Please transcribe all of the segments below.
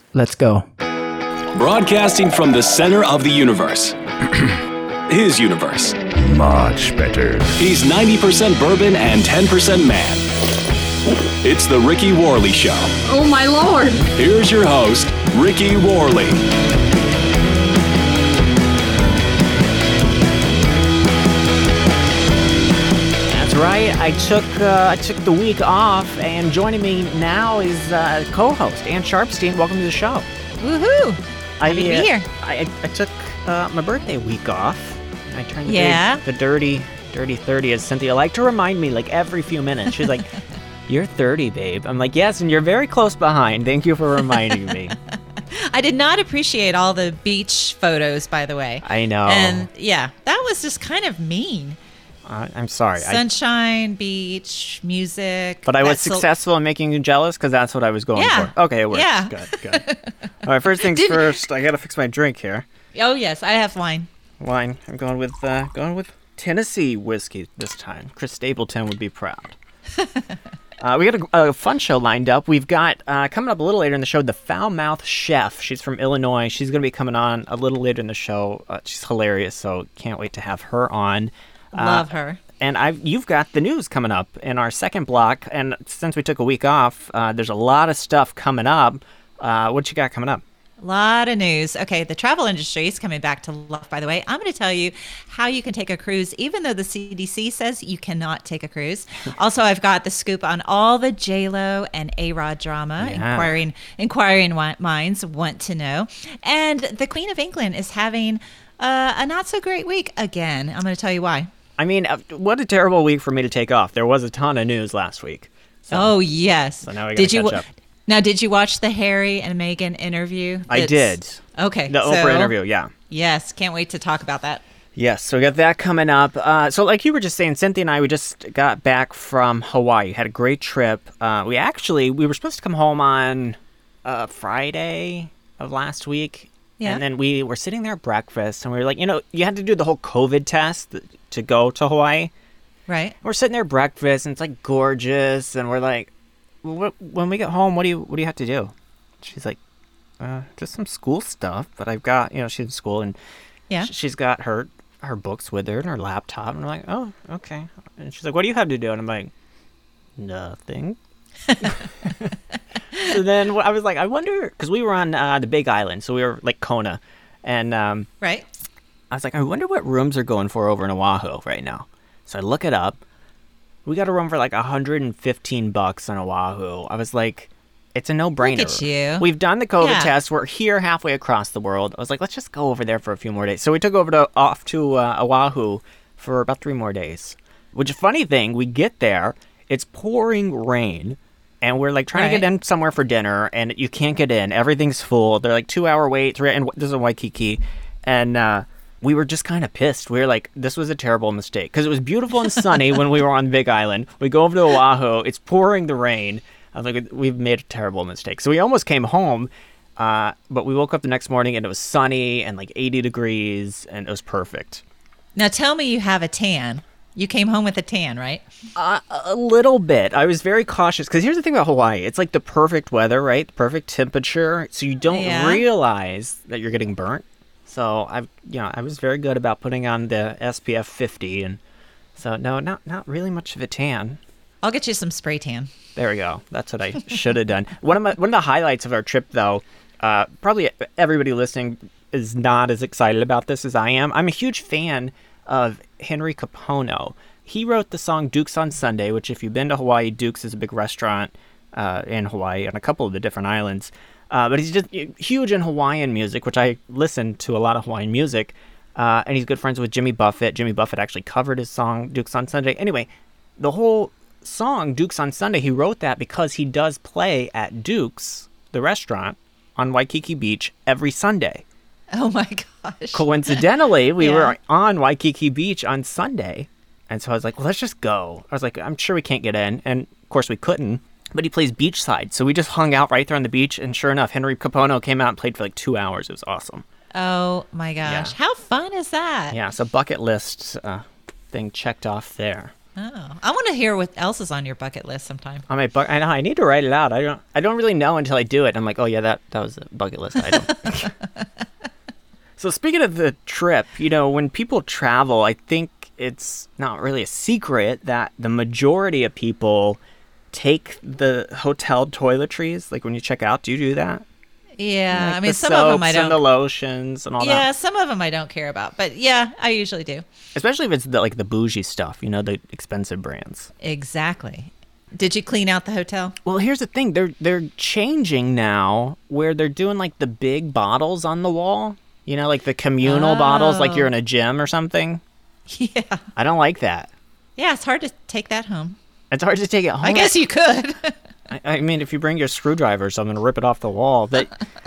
Let's go. Broadcasting from the center of the universe. His universe. Much better. He's 90% bourbon and 10% man. It's the Ricky Worley Show. Oh, my Lord. Here's your host, Ricky Worley. That's right. I took the week off, and joining me now is co-host Ann Sharpstein. Welcome to the show. Woohoo. Happy to be here. I took my birthday week off. I turned the dirty 30, as Cynthia liked to remind me like every few minutes. She's like, "You're 30, babe." I'm like, "Yes, and you're very close behind. Thank you for reminding me." I did not appreciate all the beach photos, by the way. I know. And yeah, that was just kind of mean. I'm sorry. Sunshine, beach, music. But I was successful in making you jealous because that's what I was going for. Okay, it works. Yeah. Good. All right, first things first, I got to fix my drink here. Oh, yes, I have wine. Wine. I'm going with Tennessee whiskey this time. Chris Stapleton would be proud. We got a fun show lined up. We've got, coming up a little later in the show, the Foul Mouth Chef. She's from Illinois. She's going to be coming on a little later in the show. She's hilarious, so can't wait to have her on. Love her. And you've got the news coming up in our second block. And since we took a week off, there's a lot of stuff coming up. What you got coming up? A lot of news. Okay, the travel industry is coming back to life, by the way. I'm going to tell you how you can take a cruise, even though the CDC says you cannot take a cruise. Also, I've got the scoop on all the J-Lo and A-Rod drama. Yeah. Inquiring minds want to know. And the Queen of England is having a not-so-great week again. I'm going to tell you why. I mean, what a terrible week for me to take off. There was a ton of news last week. Oh, yes. So now we got to catch up. Now, did you watch the Harry and Meghan interview? I did. Okay. The Oprah interview, yeah. Yes, can't wait to talk about that. Yes, so we got that coming up. So like you were just saying, Cynthia and I, we just got back from Hawaii. Had a great trip. We were supposed to come home on Friday of last week. Yeah. And then we were sitting there at breakfast, and we were like, you had to do the whole COVID test to go to Hawaii. Right. We're sitting there at breakfast, and it's like gorgeous, and we're like, when we get home, what do you have to do? She's like, just some school stuff. But I've got, she's in school, and she's got her books with her and her laptop. And we're like, oh, okay. And she's like, what do you have to do? And I'm like, nothing. So then I was like, I wonder, because we were on the Big Island, so we were like Kona, and right. I was like, I wonder what rooms are going for over in Oahu right now. So I look it up. We got a room for like $115 on Oahu. I was like, it's a no-brainer. Look at you. We've done the COVID test. We're here halfway across the world. I was like, let's just go over there for a few more days. So we took off to Oahu for about 3 more days. Which, funny thing, we get there, it's pouring rain, and we're like trying to get in somewhere for dinner, and you can't get in. Everything's full. They're like 2-hour wait. And this is in Waikiki, and we were just kind of pissed. We were like, this was a terrible mistake. Because it was beautiful and sunny when we were on Big Island. We go over to Oahu. It's pouring the rain. I was like, we've made a terrible mistake. So we almost came home, but we woke up the next morning, and it was sunny and like 80 degrees, and it was perfect. Now tell me you have a tan. You came home with a tan, right? A little bit. I was very cautious, because here's the thing about Hawaii. It's like the perfect weather, right? The perfect temperature. So you don't realize that you're getting burnt. So I was very good about putting on the SPF 50, and so no, not really much of a tan. I'll get you some spray tan. There we go. That's what I should have done. One of the highlights of our trip, though, probably everybody listening is not as excited about this as I am. I'm a huge fan of Henry Kapono. He wrote the song Dukes on Sunday, which, if you've been to Hawaii, Dukes is a big restaurant in Hawaii and a couple of the different islands. But he's just huge in Hawaiian music, which I listen to a lot of Hawaiian music. And he's good friends with Jimmy Buffett. Jimmy Buffett actually covered his song Dukes on Sunday. Anyway, the whole song Dukes on Sunday, he wrote that because he does play at Dukes, the restaurant, on Waikiki Beach every Sunday. Oh my gosh. Coincidentally, we were on Waikiki Beach on Sunday. And so I was like, well, let's just go. I was like, I'm sure we can't get in. And of course we couldn't. But he plays beachside. So we just hung out right there on the beach. And sure enough, Henry Kapono came out and played for like 2 hours. It was awesome. Oh my gosh. Yeah. How fun is that? Yeah. So bucket list thing checked off there. Oh, I want to hear what else is on your bucket list sometime. On my I know I need to write it out. I don't really know until I do it. I'm like, oh yeah, that was a bucket list item. So speaking of the trip, when people travel, I think it's not really a secret that the majority of people take the hotel toiletries. Like when you check out, do you do that? Yeah, Like I mean, the some of them I soaps and don't. the lotions and all that. Yeah, some of them I don't care about, but yeah, I usually do. Especially if it's the bougie stuff, the expensive brands. Exactly. Did you clean out the hotel? Well, here's the thing. They're changing now where they're doing like the big bottles on the wall. Like the communal bottles, like you're in a gym or something. Yeah. I don't like that. Yeah, it's hard to take that home. It's hard to take it home. I guess you could. I mean, if you bring your screwdriver or something, rip it off the wall. But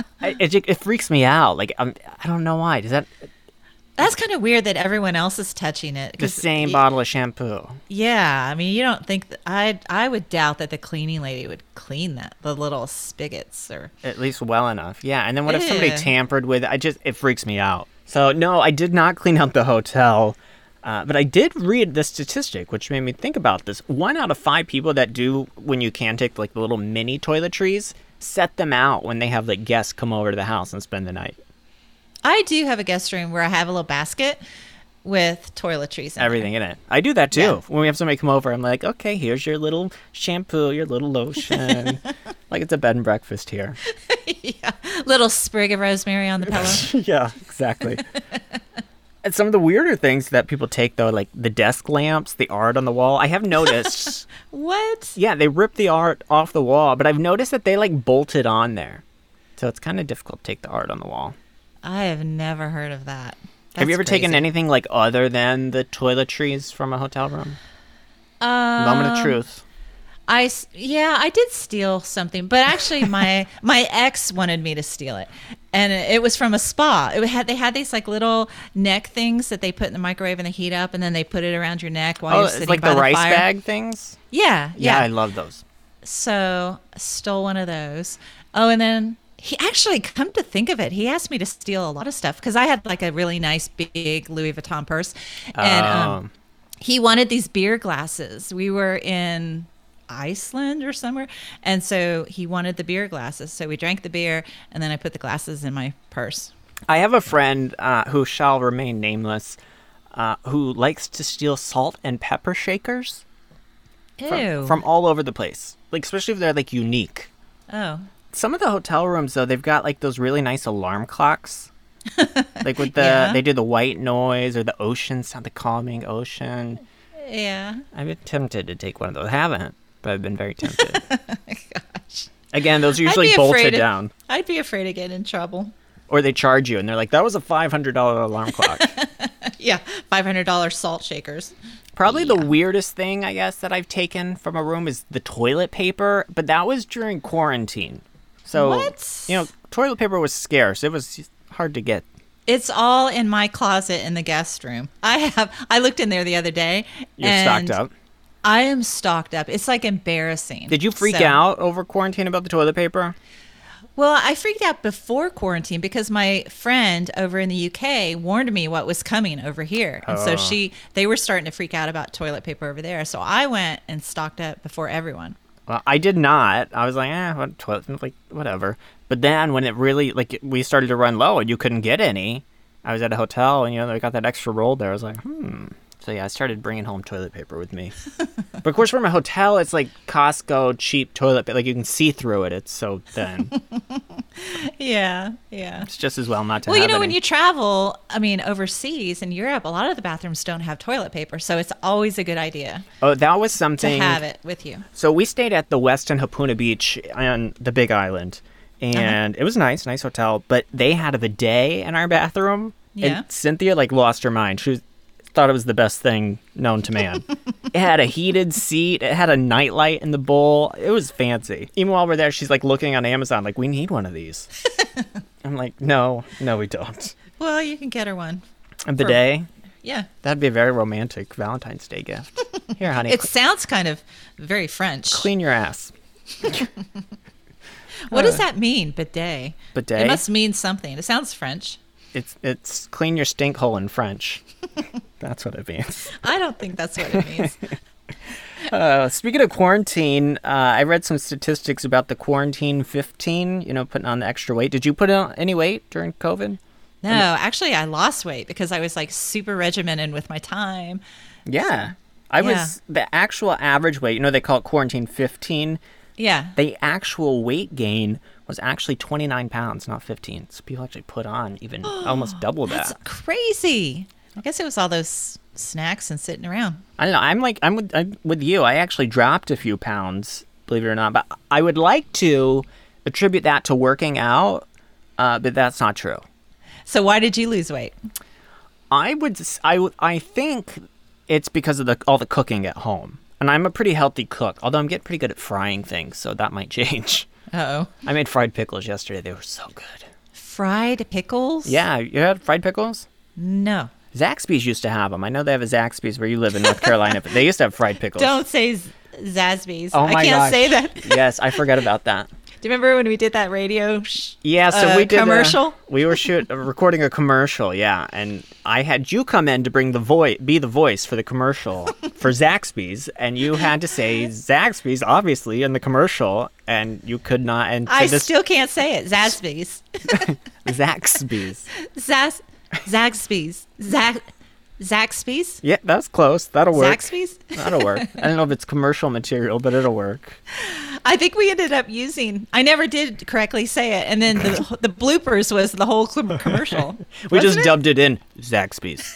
it freaks me out. Like, I don't know why. That's kind of weird that everyone else is touching it. The same bottle of shampoo. Yeah, I mean, you don't think I would doubt that the cleaning lady would clean the little spigots or At least well enough. Yeah. And then what if somebody Yeah. tampered with it? It freaks me out. So, no, I did not clean out the hotel. But I did read the statistic, which made me think about this. 1 out of 5 people that do, when you can take like the little mini toiletries, set them out when they have like guests come over to the house and spend the night. I do have a guest room where I have a little basket with toiletries in Everything in it. I do that too. Yeah. When we have somebody come over, I'm like, okay, here's your little shampoo, your little lotion. Like it's a bed and breakfast here. Yeah. Little sprig of rosemary on the pillow. Yeah, exactly. And some of the weirder things that people take, though, like the desk lamps, the art on the wall, I have noticed. What? Yeah, they rip the art off the wall, but I've noticed that they like bolt it on there. So it's kind of difficult to take the art on the wall. I have never heard of that. Have you ever That's taken crazy. anything like other than the toiletries from a hotel room? Moment of truth. I did steal something, but actually my ex wanted me to steal it, and it was from a spa. They had these like little neck things that they put in the microwave and they heat up, and then they put it around your neck while Oh, you're it's sitting like by the rice fire. bag things? Yeah, Yeah, I yeah. love those. So I stole one of those. Oh, and then he actually, come to think of it, he asked me to steal a lot of stuff because I had like a really nice big Louis Vuitton purse, and he wanted these beer glasses. We were in Iceland or somewhere, and so he wanted the beer glasses. So we drank the beer, and then I put the glasses in my purse. I have a friend who shall remain nameless who likes to steal salt and pepper shakers Ew. from all over the place, like especially if they're like unique. Oh. Some of the hotel rooms, though, they've got like those really nice alarm clocks. Like with Yeah. they do the white noise or the ocean sound, the calming ocean. Yeah. I've been tempted to take one of those. I haven't, but I've been very tempted. Gosh. Again, those are I'd usually be bolted afraid of- down. I'd be afraid of getting in trouble. Or they charge you and they're like, that was a $500 alarm clock. Yeah, $500 salt shakers. Probably the weirdest thing, I guess, that I've taken from a room is the toilet paper, but that was during quarantine. So, What? toilet paper was scarce. It was hard to get. It's all in my closet in the guest room. I looked in there the other day. You're and stocked up. I am stocked up. It's like embarrassing. Did you freak So- out over quarantine about the toilet paper? Well, I freaked out before quarantine because my friend over in the UK warned me what was coming over here. And so they were starting to freak out about toilet paper over there. So I went and stocked up before everyone. Well, I did not. I was like, what toilet, like, whatever. But then when it really, like, we started to run low and you couldn't get any, I was at a hotel and, they got that extra roll there. I was like, So, yeah, I started bringing home toilet paper with me. But, of course, from a hotel, it's like Costco cheap toilet paper. Like, you can see through it. It's so thin. Yeah, yeah. It's just as well not to Well, have when any. you travel, overseas in Europe, a lot of the bathrooms don't have toilet paper. So it's always a good idea Oh, that was to something. have it with you. So we stayed at the Westin Hapuna Beach on the Big Island, and it was nice hotel. But they had a bidet in our bathroom, Yeah. and Cynthia lost her mind. She thought it was the best thing known to man. It had a heated seat. It had a nightlight in the bowl. It was fancy. Even while we're there, she's looking on Amazon, we need one of these. I'm like, no, we don't. Well, you can get her one. A bidet. Yeah. That'd be a very romantic Valentine's Day gift. Here, honey, It sounds kind of very French. clean your ass. What does that mean, bidet? Bidet? It must mean something. It sounds French. It's clean your stink hole in French. That's what it means. I don't think that's what it means. Speaking of quarantine, I read some statistics about the quarantine 15, putting on the extra weight. Did you put on any weight during COVID? No, actually, I lost weight because I was like super regimented with my time. Yeah. Was the actual average weight, they call it quarantine 15. Yeah. The actual weight gain was actually 29 pounds, not 15. So people actually put on even almost double that. That's crazy. I guess it was all those snacks and sitting around. I don't know. I'm with you. I actually dropped a few pounds, believe it or not. But I would like to attribute that to working out, but that's not true. So why did you lose weight? I think it's because of all the cooking at home. And I'm a pretty healthy cook, although I'm getting pretty good at frying things, so that might change. Uh-oh. I made fried pickles yesterday. They were so good. Fried pickles? Yeah. You had fried pickles? No. Zaxby's used to have them. I know they have a Zaxby's where you live in North Carolina, but they used to have fried pickles. Don't say Zaxby's. Oh my I can't gosh. say that. Yes, I forgot about that. Do you remember when we did that radio Yeah, so we did commercial? We were recording a commercial, yeah, and I had you come in to be the voice for the commercial for Zaxby's, and you had to say Zaxby's, obviously, in the commercial, and you could not. And still can't say it. Zaxby's. Zaxby's. Zaxby's. Zaxby's? Yeah, that's close. That'll work. Zaxby's? That'll work. I don't know if it's commercial material, but it'll work. I think we ended up I never did correctly say it, and then the bloopers was the whole commercial. We just dubbed it in Zaxby's.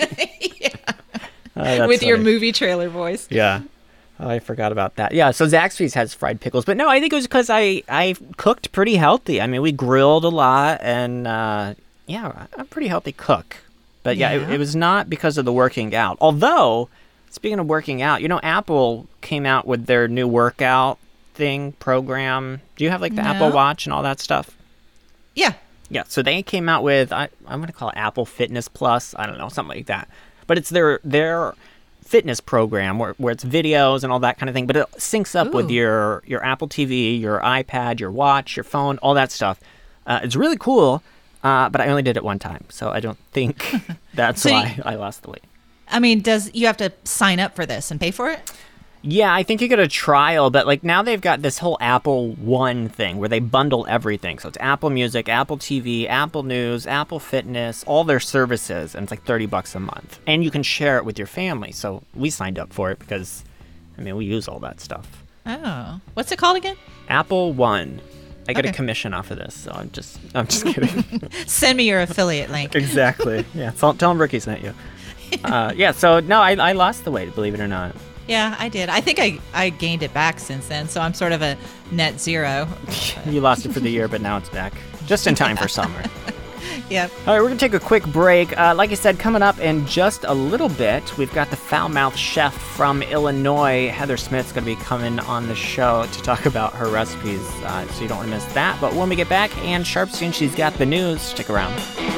Yeah. With your movie trailer voice. Yeah. Oh, I forgot about that. Yeah, so Zaxby's has fried pickles. But no, I think it was because I cooked pretty healthy. I mean, we grilled a lot, and I'm a pretty healthy cook. But yeah, it was not because of the working out. Although, speaking of working out, Apple came out with their new workout program. Do you have like the Apple Watch and all that stuff? Yeah. Yeah, so they came out with, I'm going to call it Apple Fitness Plus. I don't know, something like that. But it's their fitness program where it's videos and all that kind of thing. But it syncs up with your Apple TV, your iPad, your watch, your phone, all that stuff. It's really cool. But I only did it one time, so I don't think that's why I lost the weight. I mean, you have to sign up for this and pay for it? Yeah, I think you get a trial, but like now they've got this whole Apple One thing where they bundle everything. So it's Apple Music, Apple TV, Apple News, Apple Fitness, all their services, and it's like $30 a month. And you can share it with your family. So we signed up for it because, we use all that stuff. Oh, what's it called again? Apple One. I get a commission off of this, so I'm just kidding. Send me your affiliate link. Exactly. Yeah. Tell them Ricky sent you. So no, I lost the weight, believe it or not. Yeah, I did. I think I gained it back since then, so I'm sort of a net zero. You lost it for the year, but now it's back. Just in time for summer. Yep. All right, we're going to take a quick break. Like I said, coming up in just a little bit, we've got the foul-mouthed chef from Illinois. Heather Smith's going to be coming on the show to talk about her recipes, so you don't want to miss that. But when we get back, Ann Sharpstein, she's got the news. Stick around.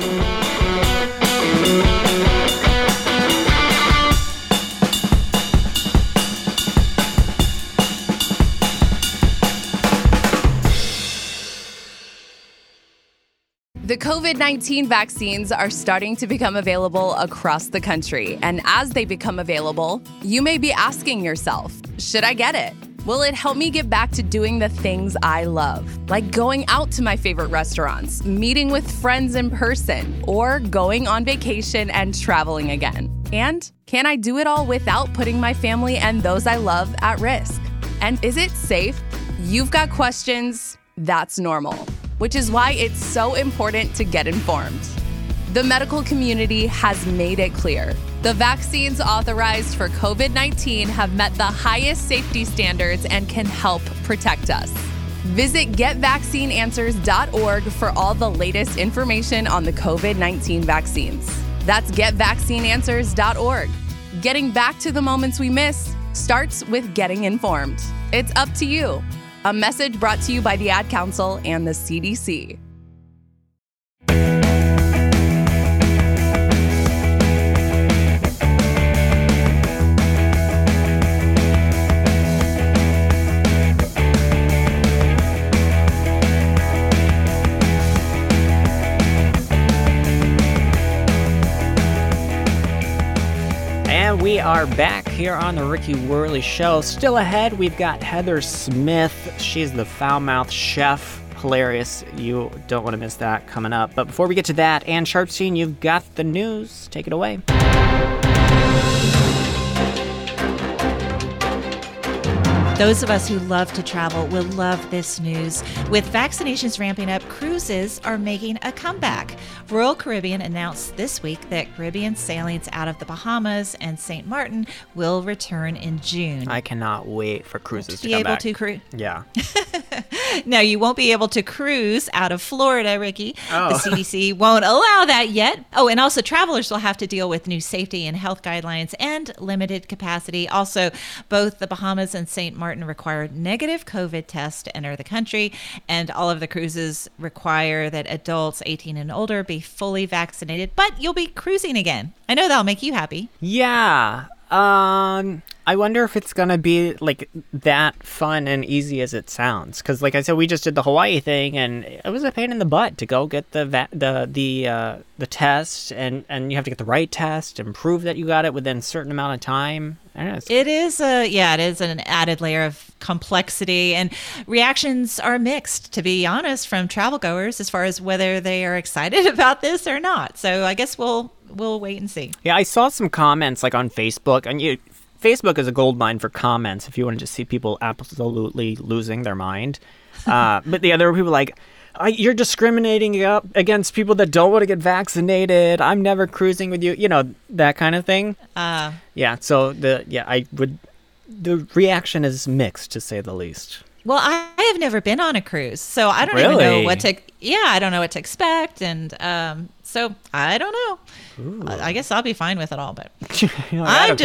The COVID-19 vaccines are starting to become available across the country. And as they become available, you may be asking yourself, should I get it? Will it help me get back to doing the things I love? Like going out to my favorite restaurants, meeting with friends in person, or going on vacation and traveling again? And can I do it all without putting my family and those I love at risk? And is it safe? You've got questions. That's normal. Which is why it's so important to get informed. The medical community has made it clear. The vaccines authorized for COVID-19 have met the highest safety standards and can help protect us. Visit getvaccineanswers.org for all the latest information on the COVID-19 vaccines. That's getvaccineanswers.org. Getting back to the moments we miss starts with getting informed. It's up to you. A message brought to you by the Ad Council and the CDC. We are back here on the Ricky Worley Show. Still ahead, we've got Heather Smith. She's the foul-mouthed chef. Hilarious. You don't want to miss that coming up. But before we get to that, Ann Sharpstein, you've got the news. Take it away. Those of us who love to travel will love this news. With vaccinations ramping up, cruises are making a comeback. Royal Caribbean announced this week that Caribbean sailings out of the Bahamas and St. Martin will return in June. I cannot wait for cruises to be come able back. to cruise. Yeah. Now, you won't be able to cruise out of Florida, Ricky. Oh. The CDC won't allow that yet. Oh, and also travelers will have to deal with new safety and health guidelines and limited capacity. Also, both the Bahamas and St. Martin require negative COVID tests to enter the country, and all of the cruises require that adults 18 and older be fully vaccinated, but you'll be cruising again. I know that'll make you happy. Yeah. I wonder if it's gonna be like that fun and easy as it sounds. Because, like I said, we just did the Hawaii thing, and it was a pain in the butt to go get the test, and you have to get the right test and prove that you got it within a certain amount of time. I don't know, It is an added layer of complexity, and reactions are mixed, to be honest, from travel goers as far as whether they are excited about this or not. So I guess we'll wait and see. Yeah, I saw some comments like on Facebook, and Facebook is a goldmine for comments if you want to just see people absolutely losing their mind. But the other people like, you're discriminating against people that don't want to get vaccinated. I'm never cruising with you. You know, that kind of thing. Yeah. So the reaction is mixed, to say the least. Well, I have never been on a cruise, so I don't even know what to. Yeah, I don't know what to expect, and so I don't know. I guess I'll be fine with it all, but I'm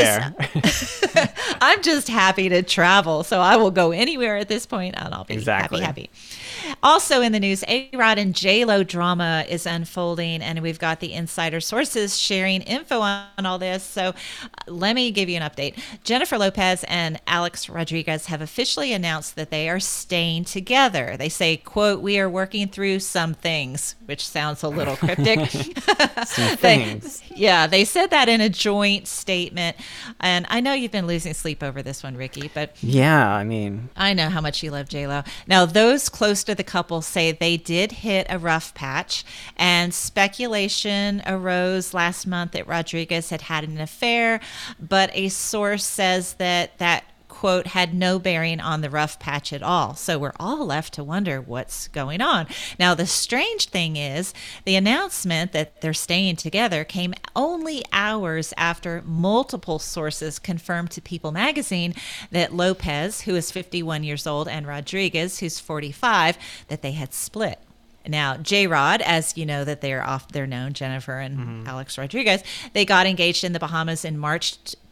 just happy to travel, so I will go anywhere at this point, and I'll be happy. Also in the news, A-Rod and J-Lo drama is unfolding, and we've got the insider sources sharing info on all this. So let me give you an update. Jennifer Lopez and Alex Rodriguez have officially announced that they are staying together. They say, quote, "We are working through some things," which sounds a little cryptic. Some things. They said that in a joint statement. And I know you've been losing sleep over this one, Ricky, but yeah, I mean, I know how much you love J-Lo. Now, those close to the couple say they did hit a rough patch, and speculation arose last month that Rodriguez had an affair, but a source says that quote, had no bearing on the rough patch at all. So we're all left to wonder what's going on. Now, the strange thing is the announcement that they're staying together came only hours after multiple sources confirmed to People magazine that Lopez, who is 51 years old, and Rodriguez, who's 45, that they had split. Now, J-Rod, as you know, that they're known, Jennifer and Alex Rodriguez, they got engaged in the Bahamas in March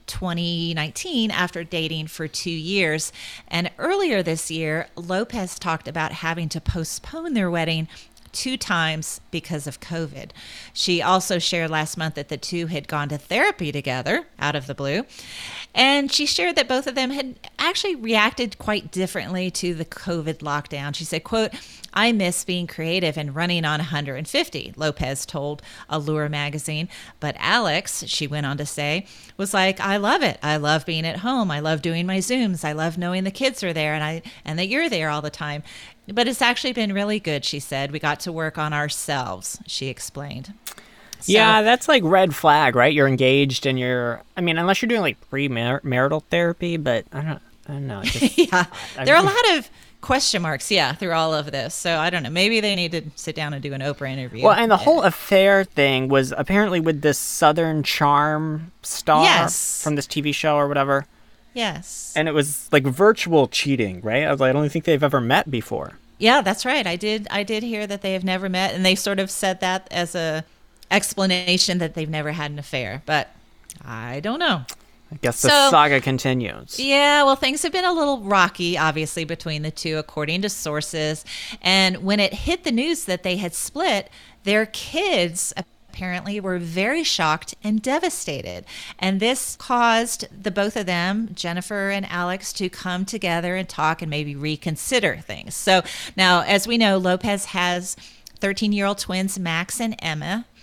2019 after dating for 2 years. And earlier this year, Lopez talked about having to postpone their wedding 2 times because of COVID. She also shared last month that the two had gone to therapy together out of the blue. And she shared that both of them had actually reacted quite differently to the COVID lockdown. She said, quote, "I miss being creative and running on 150, Lopez told Allure magazine. But Alex, she went on to say, was like, "I love it. I love being at home. I love doing my Zooms. I love knowing the kids are there and that you're there all the time. But it's actually been really good," she said. "We got to work on ourselves," she explained. So, yeah, that's like red flag, right? You're engaged and unless you're doing like premarital therapy, but I don't know. Yeah, there are a lot of question marks, through all of this. So I don't know. Maybe they need to sit down and do an Oprah interview. Well, and the whole affair thing was apparently with this Southern Charm star from this TV show or whatever. Yes. And it was like virtual cheating, right? I don't think they've ever met before. Yeah, that's right. I did hear that they have never met, and they sort of said that as a explanation that they've never had an affair, but I don't know. I guess the saga continues. Yeah, well, things have been a little rocky, obviously, between the two, according to sources. And when it hit the news that they had split, their kids apparently were very shocked and devastated. And this caused the both of them, Jennifer and Alex, to come together and talk and maybe reconsider things. So now, as we know, Lopez has 13-year-old twins, Max and Emma.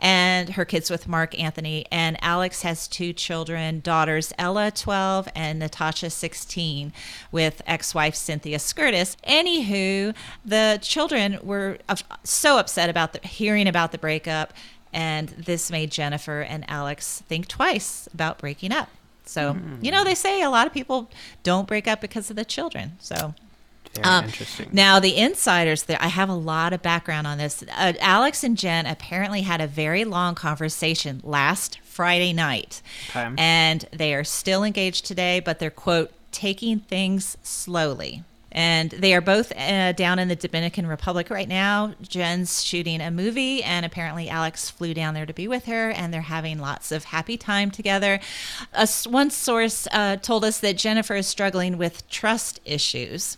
and her kids with Mark Anthony. And Alex has 2 children, daughters Ella, 12, and Natasha, 16, with ex-wife Cynthia Skirtis. Anywho, the children were so upset about hearing about the breakup, and this made Jennifer and Alex think twice about breaking up. So, they say a lot of people don't break up because of the children. So, Very interesting. Now, the insiders, I have a lot of background on this. Alex and Jen apparently had a very long conversation last Friday night. Okay. And they are still engaged today, but they're, quote, taking things slowly. And they are both down in the Dominican Republic right now. Jen's shooting a movie, and apparently Alex flew down there to be with her, and they're having lots of happy time together. One source told us that Jennifer is struggling with trust issues,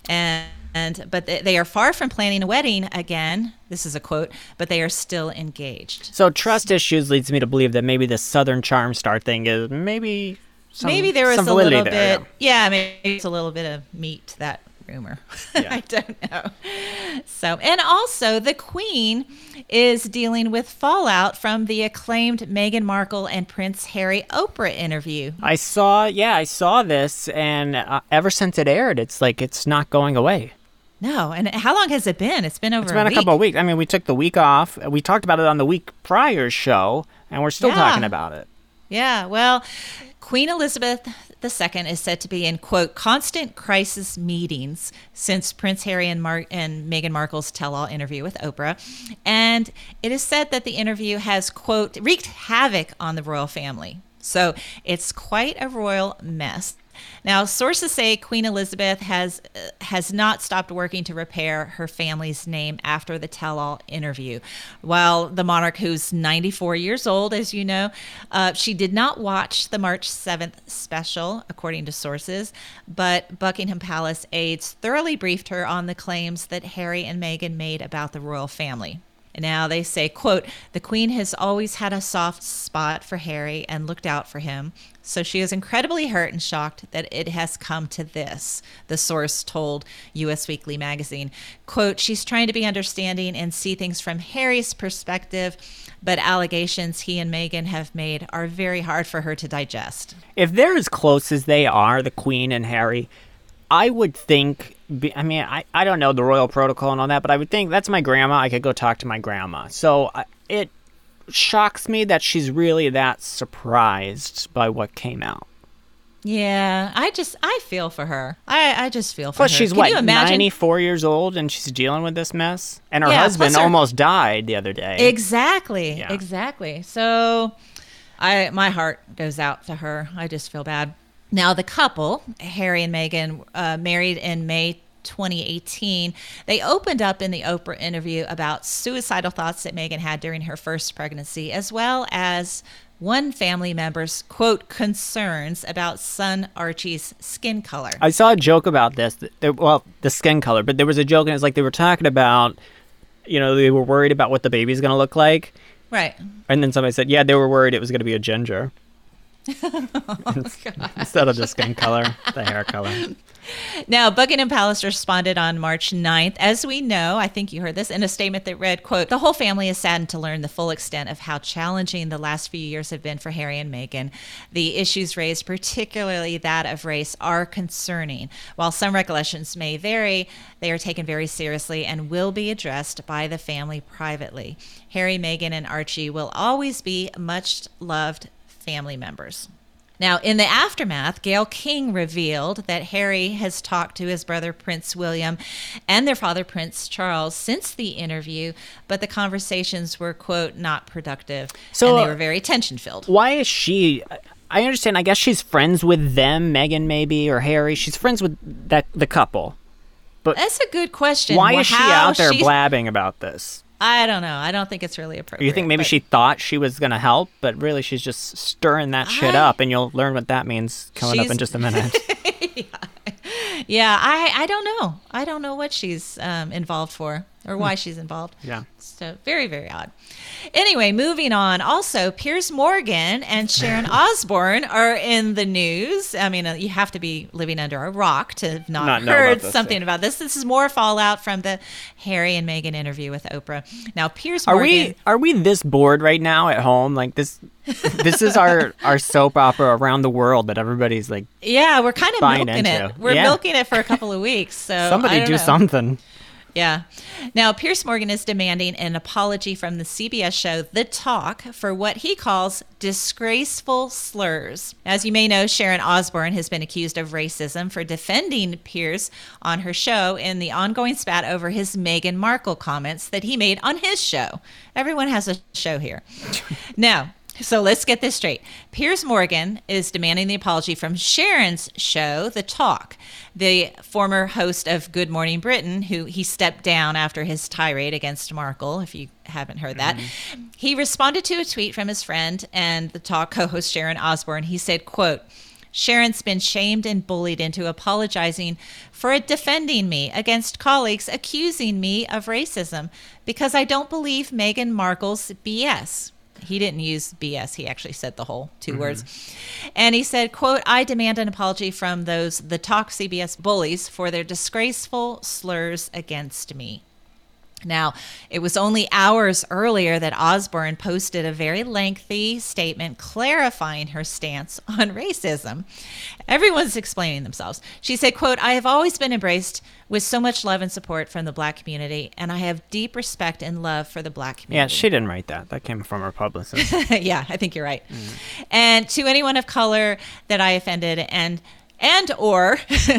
but they are far from planning a wedding again. This is a quote, but they are still engaged. So trust issues leads me to believe that maybe the Southern Charm Star thing is maybe there was some a little validity bit, there, yeah, maybe it's a little bit of meat to that rumor. Yeah. I don't know. So, and also the Queen is dealing with fallout from the acclaimed Meghan Markle and Prince Harry Oprah interview. I saw this, and ever since it aired, it's not going away. No, and how long has it been? It's been over It's been a couple of weeks. I mean, we took the week off. We talked about it on the week prior show, and we're still talking about it. Yeah, well, Queen Elizabeth II is said to be in, quote, constant crisis meetings since Prince Harry and Meghan Markle's tell-all interview with Oprah. And it is said that the interview has, quote, wreaked havoc on the royal family. So it's quite a royal mess. Now, sources say Queen Elizabeth has not stopped working to repair her family's name after the tell-all interview. While the monarch, who's 94 years old, as you know, she did not watch the March 7th special, according to sources, but Buckingham Palace aides thoroughly briefed her on the claims that Harry and Meghan made about the royal family. And now they say, quote, the Queen has always had a soft spot for Harry and looked out for him. So she is incredibly hurt and shocked that it has come to this, the source told US Weekly magazine. Quote, she's trying to be understanding and see things from Harry's perspective, but allegations he and Meghan have made are very hard for her to digest. If they're as close as they are, the Queen and Harry, I would think, I don't know the royal protocol and all that, but I would think that's my grandma. I could go talk to my grandma. So it shocks me that she's really that surprised by what came out. Yeah, I feel for her. I just feel for Plus, her. she's Can you imagine? 94 years old, and she's dealing with this mess? And her Yeah, husband plus her- almost died the other day. Exactly. Yeah. Exactly. So my heart goes out to her. I just feel bad. Now, the couple, Harry and Meghan, married in May 2018, they opened up in the Oprah interview about suicidal thoughts that Meghan had during her first pregnancy, as well as one family member's, quote, concerns about son Archie's skin color. I saw a joke about this. The skin color, but there was a joke, and it's like they were talking about, they were worried about what the baby's going to look like. Right. And then somebody said, yeah, they were worried it was going to be a ginger. Instead of the skin color, the hair color. Now, Buckingham Palace responded on March 9th. As we know, I think you heard this, in a statement that read, quote, the whole family is saddened to learn the full extent of how challenging the last few years have been for Harry and Meghan. The issues raised, particularly that of race, are concerning. While some recollections may vary, they are taken very seriously and will be addressed by the family privately. Harry, Meghan, and Archie will always be much loved family members. Now, in the aftermath, Gayle King revealed that Harry has talked to his brother Prince William and their father Prince Charles since the interview, but the conversations were, quote, not productive, and they were very tension-filled. Why is she... I understand, I guess she's friends with them, Meghan maybe, or Harry. She's friends with the couple. But that's a good question. Why is she out there blabbing about this? I don't know. I don't think it's really appropriate. You think maybe she thought she was going to help, but really she's just stirring that shit up, and you'll learn what that means coming up in just a minute. Yeah, I don't know. I don't know what she's involved for. or why she's involved. Yeah. So very, very odd. Anyway, moving on. Also, Piers Morgan and Sharon Osbourne are in the news. I mean, you have to be living under a rock to have not know heard about this, something yeah. about this. This is more fallout from the Harry and Meghan interview with Oprah. Now, Piers Are Morgan. we this bored right now at home? Like this is our soap opera around the world that everybody's like, Yeah, we're kind of buying milking into. it. We're Yeah. milking it for a couple of weeks. So I somebody don't do know. something. Yeah. Now, Piers Morgan is demanding an apology from the CBS show The Talk for what he calls disgraceful slurs. As you may know, Sharon Osbourne has been accused of racism for defending Piers on her show in the ongoing spat over his Meghan Markle comments that he made on his show. Everyone has a show here. Now, so let's get this straight. Piers Morgan is demanding the apology from Sharon's show, The Talk, the former host of Good Morning Britain, who he stepped down after his tirade against Markle, if you haven't heard that. He responded to a tweet from his friend and The Talk co-host Sharon Osbourne. He said, quote, Sharon's been shamed and bullied into apologizing for defending me against colleagues accusing me of racism because I don't believe Meghan Markle's BS. He didn't use BS. He actually said the whole two words. And he said, quote, I demand an apology from those The Talk CBS bullies for their disgraceful slurs against me. Now, it was only hours earlier that Osbourne posted a very lengthy statement clarifying her stance on racism. Everyone's explaining themselves. She said, quote, I have always been embraced with so much love and support from the Black community, and I have deep respect and love for the Black Yeah, community. she didn't write that. That came from her publicist. Yeah, I think you're right. And to anyone of color that I offended and or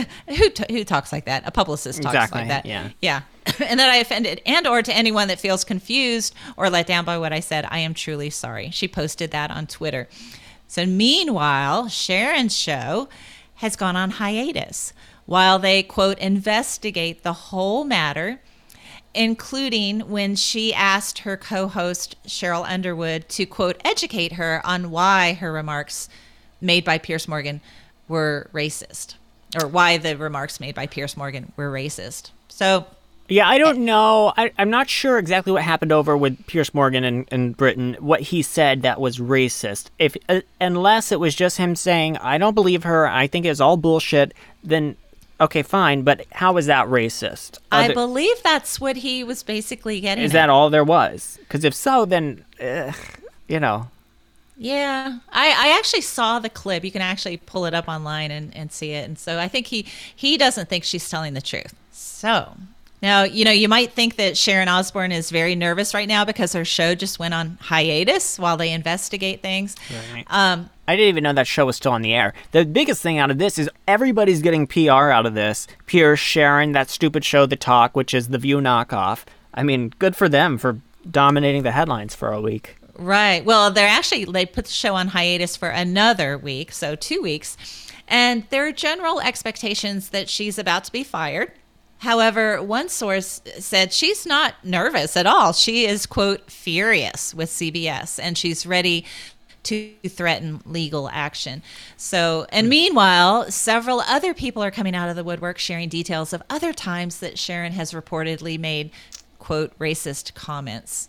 who talks like that? A publicist talks Exactly, like that. yeah. And that I offended and or to anyone that feels confused or let down by what I said, I am truly sorry. She posted that on Twitter. So meanwhile, Sharon's show has gone on hiatus while they, quote, investigate the whole matter, including when she asked her co-host Cheryl Underwood to, quote, educate her on why her remarks made by Piers Morgan were racist, or why the remarks made by Piers Morgan were racist. So, Yeah, I don't know. I'm not sure exactly what happened over with Piers Morgan in Britain, what he said that was racist. If unless it was just him saying, I don't believe her, I think it's all bullshit, then okay, fine. But how is that racist? I believe that's what he was basically getting Is at. that all there was? Because if so, then, you know. Yeah, I actually saw the clip. You can actually pull it up online and see it. And so I think he doesn't think she's telling the truth. So now, you might think that Sharon Osbourne is very nervous right now because her show just went on hiatus while they investigate things. Right. I didn't even know that show was still on the air. The biggest thing out of this is everybody's getting PR out of this. Piers, Sharon, that stupid show, The Talk, which is the View knockoff. I mean, good for them for dominating the headlines for a week. Right. Well, they put the show on hiatus for another week, so 2 weeks. And there are general expectations that she's about to be fired. However, one source said she's not nervous at all. She is, quote, furious with CBS, and she's ready to threaten legal action. So, and meanwhile, several other people are coming out of the woodwork sharing details of other times that Sharon has reportedly made, quote, racist comments.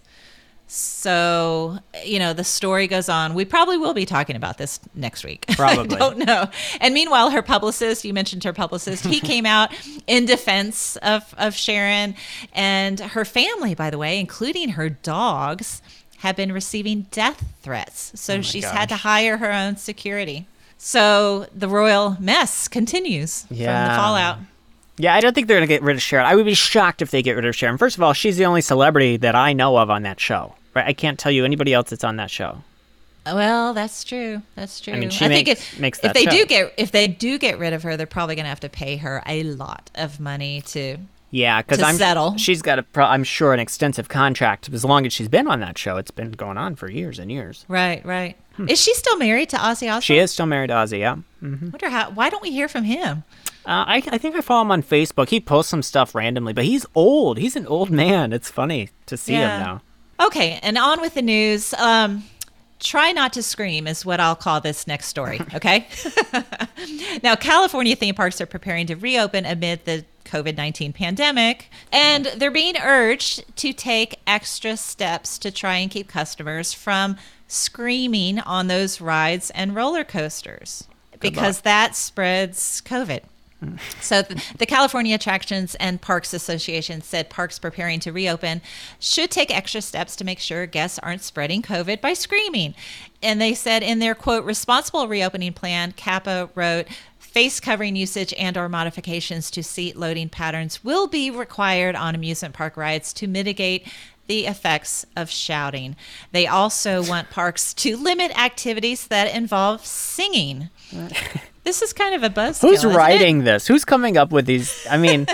So, the story goes on. We probably will be talking about this next week. Probably. I don't know. And meanwhile, her publicist, you mentioned her publicist, he came out in defense of Sharon and her family, by the way, including her dogs, have been receiving death threats. So she's had to hire her own security. So the royal mess continues from the fallout. Yeah, I don't think they're going to get rid of Sharon. I would be shocked if they get rid of Sharon. First of all, she's the only celebrity that I know of on that show. Right? I can't tell you anybody else that's on that show. Well, that's true. That's true. I mean, she think makes if that they show. if they do get rid of her, they're probably going to have to pay her a lot of money to because settle. She's got I'm sure an extensive contract as long as she's been on that show. It's been going on for years and years. Right. Is she still married to Ozzy Osbourne? She is still married to Ozzy. Yeah. Wonder why don't we hear from him? I think I follow him on Facebook. He posts some stuff randomly, but he's old. He's an old man. It's funny to see him now. Okay, and on with the news. try not to scream is what I'll call this next story, okay? Now, California theme parks are preparing to reopen amid the COVID-19 pandemic, and they're being urged to take extra steps to try and keep customers from screaming on those rides and roller coasters because that spreads COVID. So the California Attractions and Parks Association said parks preparing to reopen should take extra steps to make sure guests aren't spreading COVID by screaming. And they said in their, quote, responsible reopening plan, CAPA wrote, face covering usage and or modifications to seat loading patterns will be required on amusement park rides to mitigate the effects of shouting. They also want parks to limit activities that involve singing. This is kind of a buzzkill. Who's writing this? Who's coming up with these? I mean,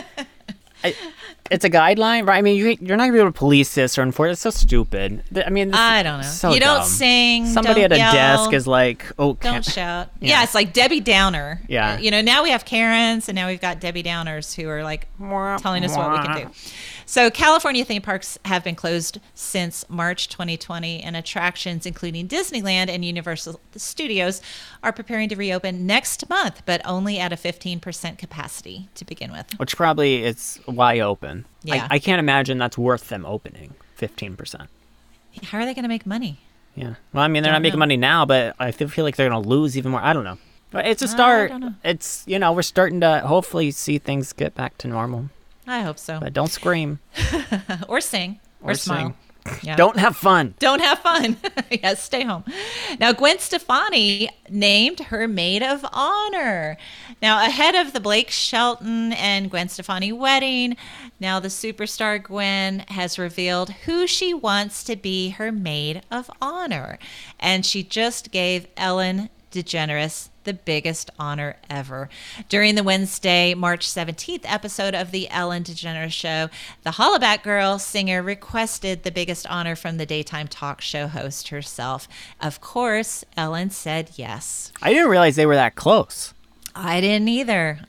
it's a guideline, right? I mean, you're not going to be able to police this or enforce it. It's so stupid. I mean, I don't know. So you don't dumb. sing. Somebody don't at a yell, desk is like, oh, don't shout. Yeah. Yeah, it's like Debbie Downer. Yeah. Now we have Karens and now we've got Debbie Downers who are like telling us what we can do. So California theme parks have been closed since March 2020, and attractions including Disneyland and Universal Studios are preparing to reopen next month, but only at a 15% capacity to begin with. Which probably it's wide open. Yeah. I can't imagine that's worth them opening 15%. How are they going to make money? Yeah. Well, I mean, they're not making money now, but I feel like they're going to lose even more. I don't know. But it's a start. I don't know. It's, we're starting to hopefully see things get back to normal. I hope so. But don't scream. Or sing. Or smile. Yeah. Don't have fun. Don't have fun. Yes, stay home. Now, Gwen Stefani named her maid of honor. Now, ahead of the Blake Shelton and Gwen Stefani wedding, now the superstar Gwen has revealed who she wants to be her maid of honor. And she just gave Ellen DeGeneres the biggest honor ever. During the Wednesday, March 17th episode of the Ellen DeGeneres Show, the Hollaback Girl singer requested the biggest honor from the daytime talk show host herself. Of course, Ellen said yes. I didn't realize they were that close. I didn't either.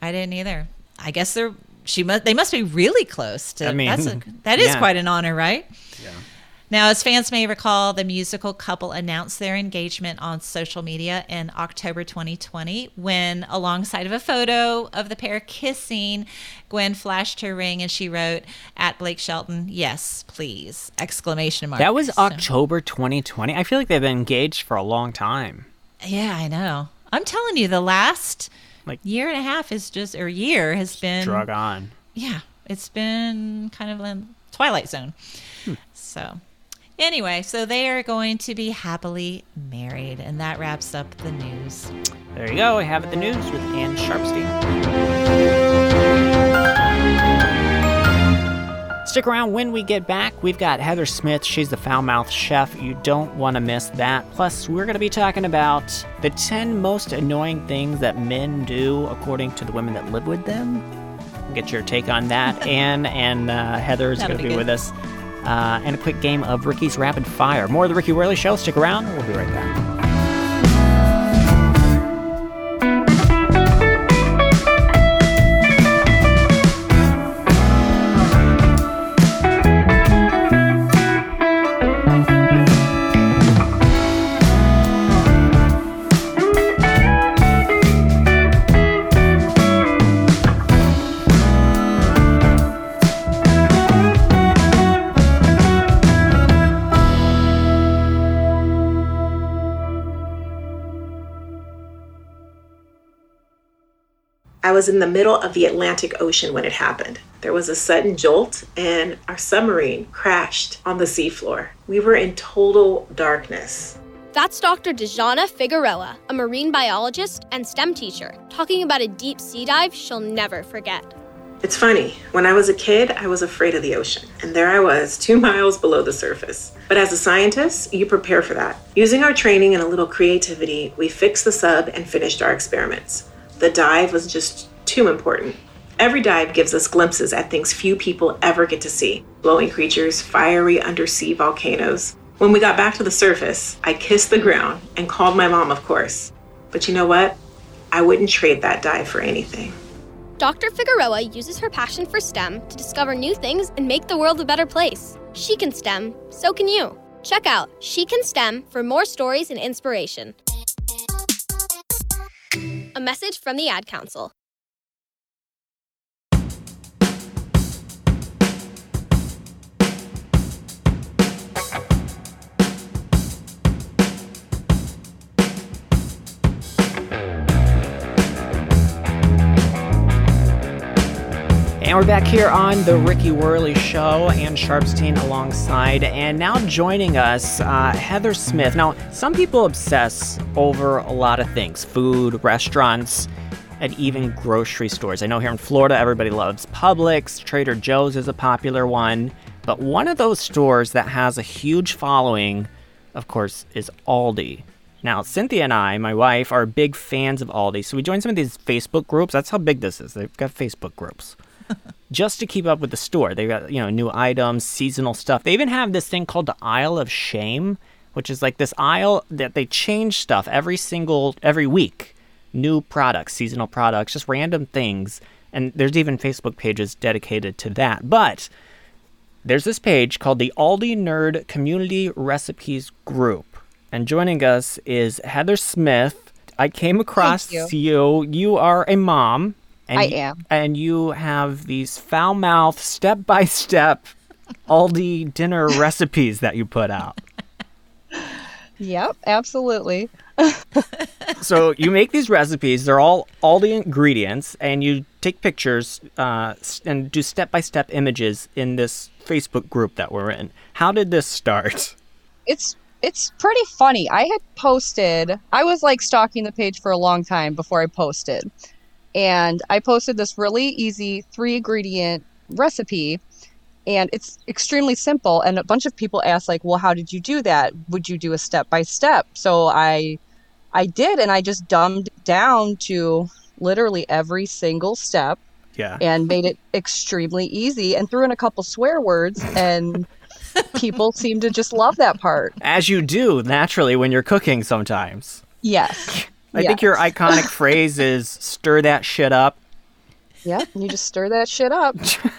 I guess they must be really close to. I mean, that is yeah. quite an honor, right? Yeah. Now, as fans may recall, the musical couple announced their engagement on social media in October 2020 when, alongside of a photo of the pair kissing, Gwen flashed her ring and she wrote, at Blake Shelton, yes, please, exclamation mark. That was October 2020. I feel like they've been engaged for a long time. Yeah, I know. I'm telling you, the last year and a half year has been... Drug on. Yeah, it's been kind of in Twilight Zone. So... Anyway, so they are going to be happily married, and that wraps up the news. There you go. I have it, the news with Ann Sharpstein. Stick around when we get back. We've got Heather Smith. She's the foul-mouthed chef. You don't want to miss that. Plus, we're going to be talking about the 10 most annoying things that men do according to the women that live with them. We'll get your take on that. Ann and Heather is going to be with us. And a quick game of Ricky's Rapid Fire. More of the Ricky Worley Show. Stick around. We'll be right back. I was in the middle of the Atlantic Ocean when it happened. There was a sudden jolt and our submarine crashed on the seafloor. We were in total darkness. That's Dr. Dejana Figueroa, a marine biologist and STEM teacher, talking about a deep sea dive she'll never forget. It's funny, when I was a kid, I was afraid of the ocean, and there I was, 2 miles below the surface. But as a scientist, you prepare for that. Using our training and a little creativity, we fixed the sub and finished our experiments. The dive was just too important. Every dive gives us glimpses at things few people ever get to see. Glowing creatures, fiery undersea volcanoes. When we got back to the surface, I kissed the ground and called my mom, of course. But you know what? I wouldn't trade that dive for anything. Dr. Figueroa uses her passion for STEM to discover new things and make the world a better place. She can STEM, so can you. Check out She Can STEM for more stories and inspiration. A message from the Ad Council. And we're back here on the Ricky Worley Show, Ann Sharpstein alongside, and now joining us, Heather Smith. Now, some people obsess over a lot of things, food, restaurants, and even grocery stores. I know here in Florida, everybody loves Publix. Trader Joe's is a popular one. But one of those stores that has a huge following, of course, is Aldi. Now, Cynthia and I, my wife, are big fans of Aldi, so we joined some of these Facebook groups. That's how big this is. They've got Facebook groups. Just to keep up with the store. They've got, new items, seasonal stuff. They even have this thing called the Aisle of Shame, which is like this aisle that they change stuff every week. New products, seasonal products, just random things. And there's even Facebook pages dedicated to that. But there's this page called the Aldi Nerd Community Recipes Group. And joining us is Heather Smith. I came across you. You are a mom. I am. And you have these foul-mouthed, step-by-step Aldi dinner recipes that you put out. Yep, absolutely. So you make these recipes. They're all Aldi ingredients, and you take pictures and do step-by-step images in this Facebook group that we're in. How did this start? It's pretty funny. I was like stalking the page for a long time before I posted. And I posted this really easy 3-ingredient recipe, and it's extremely simple. And a bunch of people asked, like, well, how did you do that? Would you do a step-by-step? So I did, and I just dumbed down to literally every single step. Yeah. And made it extremely easy and threw in a couple swear words, and people seem to just love that part. As you do, naturally, when you're cooking sometimes. Yes. I think your iconic phrase is stir that shit up. Yep, you just stir that shit up.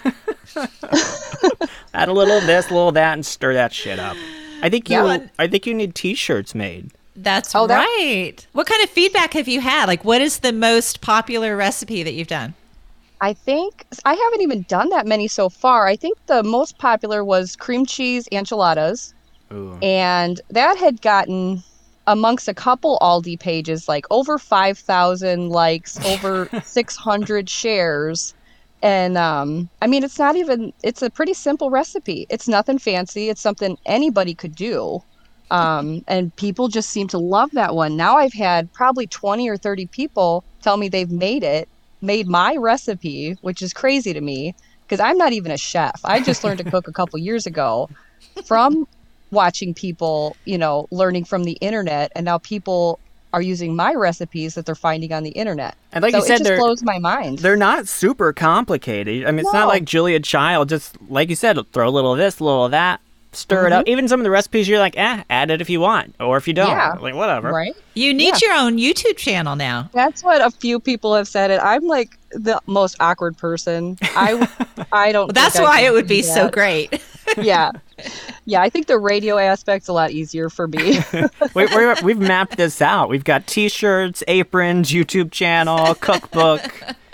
Add a little of this, a little of that, and stir that shit up. I think you need T-shirts made. That's right. What kind of feedback have you had? Like, what is the most popular recipe that you've done? I think I haven't even done that many so far. I think the most popular was cream cheese enchiladas. Ooh. And that had gotten, amongst a couple Aldi pages, like over 5,000 likes, over 600 shares. And it's a pretty simple recipe. It's nothing fancy. It's something anybody could do. And people just seem to love that one. Now I've had probably 20 or 30 people tell me they've made my recipe, which is crazy to me because I'm not even a chef. I just learned to cook a couple years ago from watching people, learning from the internet, and now people are using my recipes that they're finding on the internet. And like so you said, it just blows my mind. They're not super complicated. I mean, it's not like Julia Child. Just like you said, throw a little of this, a little of that, stir it up. Even some of the recipes, you're like, add it if you want, or if you don't, like whatever. Right? You need your own YouTube channel now. That's what a few people have said. I'm like the most awkward person. I don't. Well, that's why it would be so great. Yeah. I think the radio aspect's a lot easier for me. We've mapped this out. We've got T-shirts, aprons, YouTube channel, cookbook.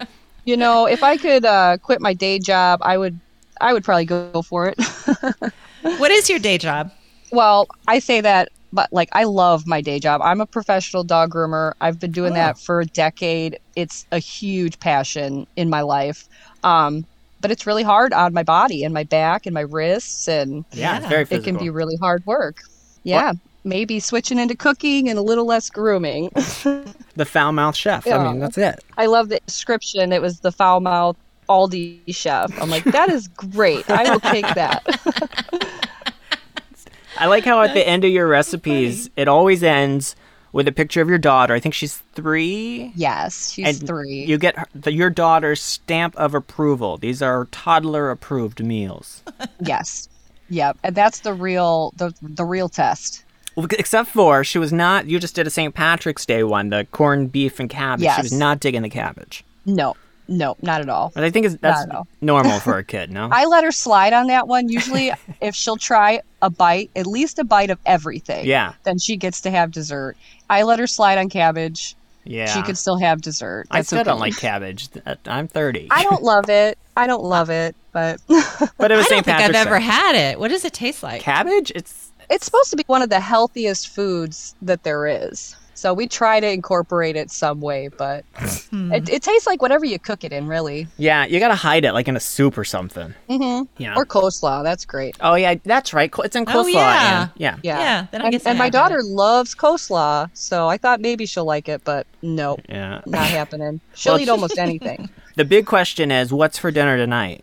If I could quit my day job, I would probably go for it. What is your day job? Well, I say that, but I love my day job. I'm a professional dog groomer. I've been doing that for a decade. It's a huge passion in my life. But it's really hard on my body and my back and my wrists, and it's very physical. It can be really hard work. Yeah, maybe switching into cooking and a little less grooming. The foul-mouthed chef. Yeah. I mean, that's it. I love the description. It was the foul-mouthed Aldi chef. I'm like, that is great. I will take that. I like how at the end of your recipes, it always ends with a picture of your daughter. I think she's 3. Yes, she's 3. You get your daughter's stamp of approval. These are toddler-approved meals. Yes. Yep. And that's the real test. Well, except for she was not. You just did a St. Patrick's Day one, the corned beef and cabbage. Yes. She was not digging the cabbage. No. No, not at all. But I think that's Not at all. normal for a kid, no? I let her slide on that one. Usually, if she'll try a bite, at least a bite of everything, Yeah. then she gets to have dessert. I let her slide on cabbage. Yeah. She could still have dessert. I That's still don't okay. like cabbage. I'm 30. I don't love it. I don't love it, but But it was I don't St. think I've Patrick's ever Day. had it. What does it taste like? Cabbage? It's it's supposed to be one of the healthiest foods that there is. So we try to incorporate it some way, but it tastes like whatever you cook it in, really. yeah. You gotta hide it like in a soup or something. Mm-hmm. Yeah. Or coleslaw. That's great. Oh yeah, that's right. It's in coleslaw. Oh, yeah. And, yeah. Yeah. Then I guess I and my have daughter it. loves coleslaw, so I thought maybe she'll like it, but no, Yeah. not happening. She'll Well, eat almost anything. The big question is, what's for dinner tonight?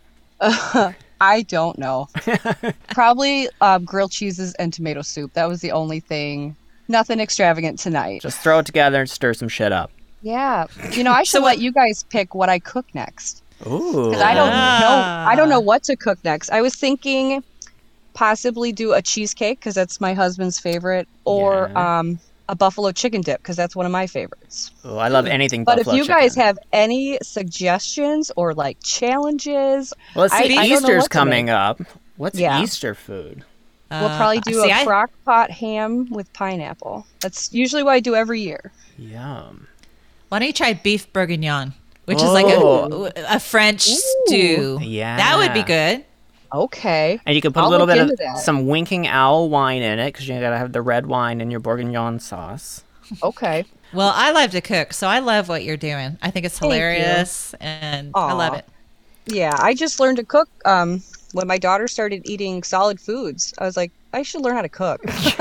I don't know. Probably grilled cheeses and tomato soup. That was the only thing. Nothing extravagant tonight. Just throw it together and stir some shit up. Yeah. I should let you guys pick what I cook next. Ooh. Because I don't know what to cook next. I was thinking possibly do a cheesecake because that's my husband's favorite, or a buffalo chicken dip because that's one of my favorites. Oh, I love anything But buffalo if you guys chicken. have any suggestions or like challenges, Well, let's see. I don't know Easter's what to coming make. up. What's Yeah. Easter food? We'll probably do see, a crock pot ham with pineapple. That's usually what I do every year. Yum. Why don't you try beef bourguignon, which is like a French stew. Yeah. That would be good. Okay. And you can put I'll a little look bit of into that. some Winking Owl wine in it because you gotta have the red wine in your bourguignon sauce. Okay. Well, I love to cook, so I love what you're doing. I think it's Thank you. hilarious, and I love Aw. it. Yeah, I just learned to cook when my daughter started eating solid foods. I was like, I should learn how to cook.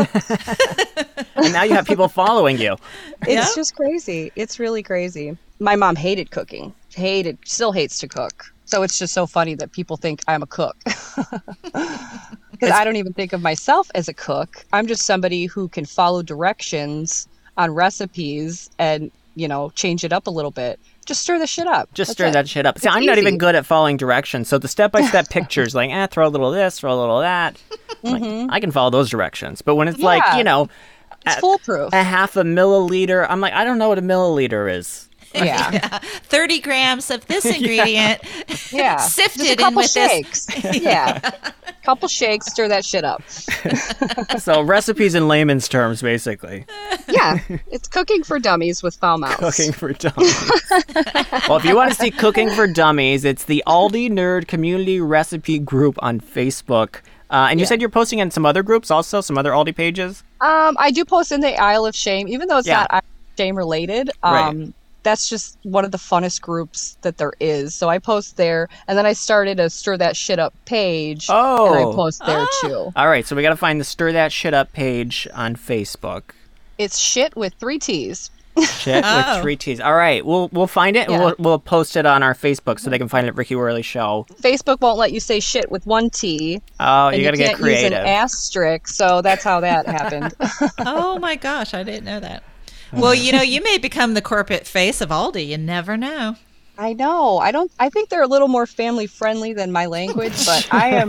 And now you have people following you. It's just crazy. It's really crazy. My mom hated cooking. Still hates to cook. So it's just so funny that people think I'm a cook. Because I don't even think of myself as a cook. I'm just somebody who can follow directions on recipes and, change it up a little bit. Just stir the shit up. Just That's stir it. that shit up. See, It's I'm not even easy. good at following directions. So the step-by-step pictures, like, throw a little of this, throw a little of that. Like, I can follow those directions. But when it's like, Yeah. It's foolproof. a half a milliliter, I'm like, I don't know what a milliliter is. Yeah. 30 grams of this ingredient Yeah. sifted Just a in couple with shakes. this. Yeah. Couple shakes, stir that shit up. So recipes in layman's terms, basically. Yeah. It's cooking for dummies with foul mouths. Cooking for Dummies. Well, if you want to see Cooking for Dummies, it's the Aldi Nerd Community Recipe Group on Facebook. And you said you're posting in some other groups also, some other Aldi pages? I do post in the Isle of Shame, even though it's Yeah. not Isle of Shame related. Right. That's just one of the funnest groups that there is. So I post there, and then I started a Stir That Shit Up page, and I Oh. post there too. All right, so we got to find the Stir That Shit Up page on Facebook. It's shit with 3 T's. Shit with 3 T's. All right, we'll find it and Yeah. we'll post it on our Facebook so they can find it. Ricky Worley Show. Facebook won't let you say shit with 1 T. Oh, and you got to get can't use an creative. asterisk, so that's how that happened. Oh my gosh, I didn't know that. Well, you may become the corporate face of Aldi. You never know. I know. I think they're a little more family friendly than my language, but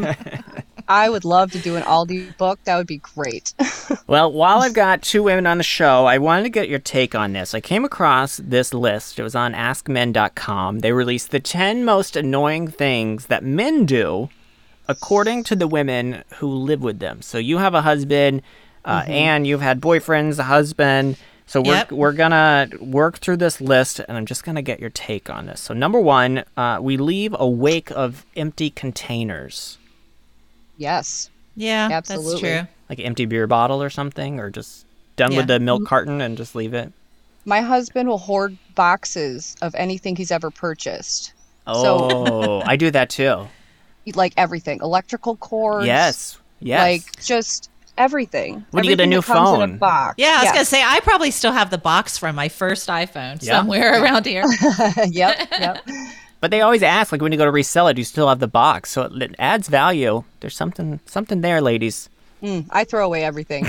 I would love to do an Aldi book. That would be great. Well, while I've got 2 women on the show, I wanted to get your take on this. I came across this list. It was on AskMen.com. They released the 10 most annoying things that men do according to the women who live with them. So you have a husband, and you've had boyfriends, a husband. So we're gonna work through this list, and I'm just gonna get your take on this. So number 1, we leave a wake of empty containers, Yes. Yeah, Absolutely. that's true. like an empty beer bottle or something, or just done with Yeah. the milk carton and just leave it. My husband will hoard boxes of anything he's ever purchased. Oh, I do that too. Like everything. Electrical cords. Yes. Like just everything. When you get a Everything new that comes in phone. a box. Yeah, I was Yes. going to say, I probably still have the box from my first iPhone Yeah. somewhere around here. Yep. But they always ask, like, when you go to resell it, do you still have the box? So it adds value. There's something there, ladies. I throw away everything.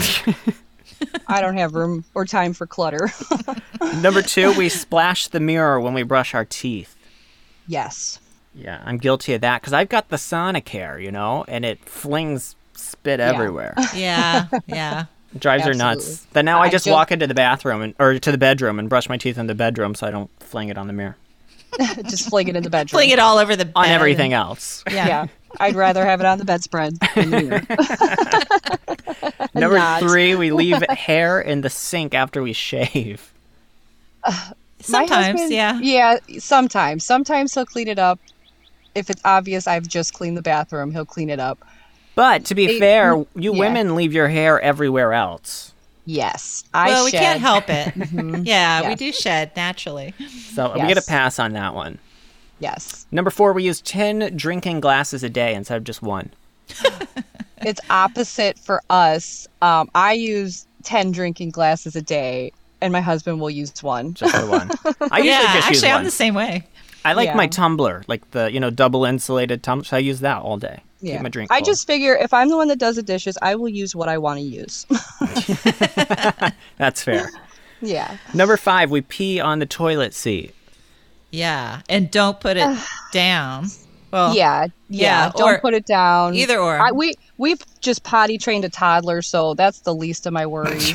I don't have room or time for clutter. Number 2, we splash the mirror when we brush our teeth. Yes. Yeah, I'm guilty of that because I've got the Sonicare, and it flings spit everywhere. Yeah. It drives her nuts. Absolutely. Then now I I just just- walk into the bathroom or to the bedroom and brush my teeth in the bedroom so I don't fling it on the mirror. Just fling it in the bedroom. Fling it all over the bed. On everything else. Yeah. I'd rather have it on the bedspread than here. Number Not. 3, we leave hair in the sink after we shave. My Sometimes, husband- yeah. Yeah, sometimes. Sometimes he'll clean it up. If it's obvious I've just cleaned the bathroom, he'll clean it up. But to be fair, you yeah. women leave your hair everywhere else. Yes. Well, we shed. can't help it. Yeah, we Yes. do shed naturally. So we Yes. get a pass on that one. Yes. Number 4, we use 10 drinking glasses a day instead of just 1. It's opposite for us. I use 10 drinking glasses a day, and my husband will use 1. Just the 1. I usually Yeah, just use actually, 1. I'm the same way. I like Yeah. my tumbler, like the, double insulated tumbler. So I use that all day. Keep my drink I cold. just figure if I'm the one that does the dishes, I will use what I want to use. That's fair. Yeah. Number 5, we pee on the toilet seat. Yeah, and don't put it down. Well, Yeah. yeah, Don't or- put it down. either or. We've just potty trained a toddler, so that's the least of my worries.